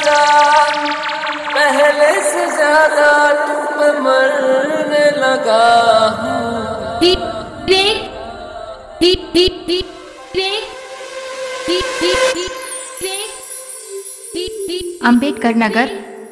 ज्यादा, पहले से ज्यादा तुम पे मरने लगा हूँ। अंबेडकर नगर।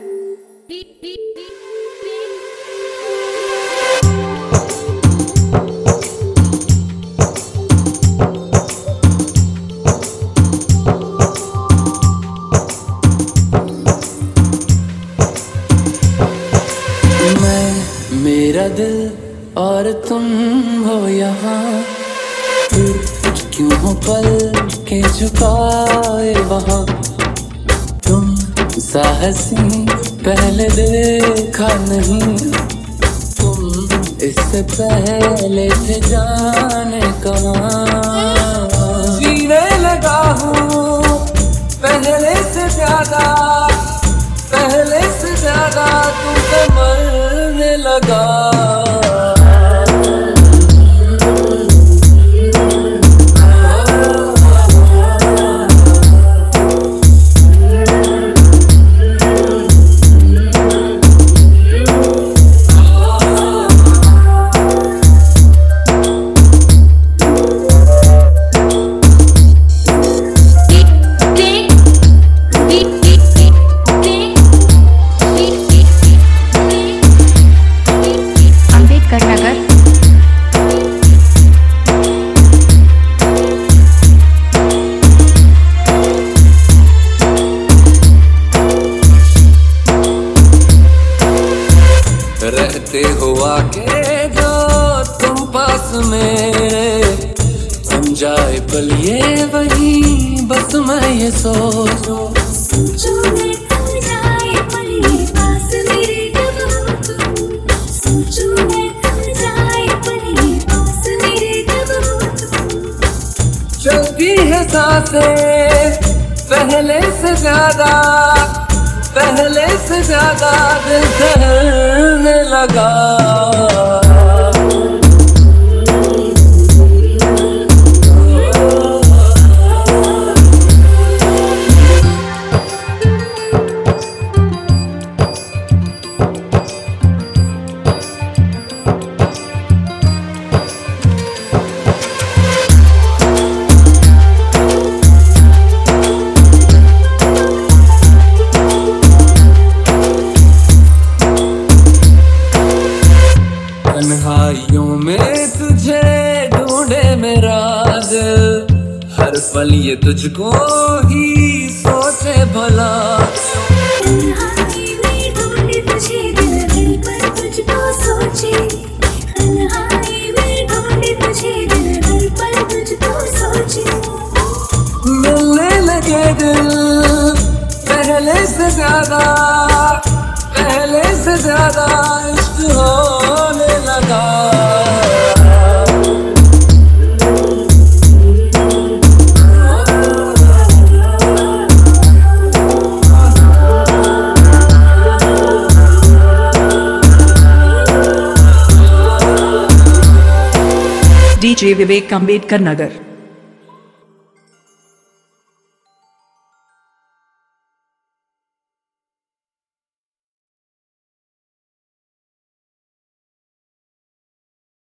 मेरा दिल और तुम हो यहाँ, क्यों हो पल के झुकाए वहाँ। तुम साहसी पहले देखा नहीं, तुम इससे पहले थे जाने कहाँ। जीने लगा हूँ पहले से ज्यादा, पहले से ज्यादा तुमसे मरने लगा। रहते हो आके जो तुम पास मेरे, समझाए पल ये वही बस मैं ये सोचूं। सोचो मैं समझाए पल ये पास मेरे कब हो तुम। सोचो मैं समझाए पल ये पास मेरे कब हो तुम। चलती है सांसें पहले से ज्यादा, पहले से ज्यादा दिल दहलने लगा। तन्हाइयों में तुझे ढूंढे मेरा दिल, हर पल ये तुझको ही सोचे भला। तन्हाई में ढूंढे तुझे दिल दिल पर तुझको सोचे। तन्हाई में ढूंढे तुझे दिल दिल पर तुझको सोचे। मिलने लगे दिल पहले से ज्यादा, पहले से ज्यादा इश्क होने लगा। DJ विवेक अम्बेडकर नगर।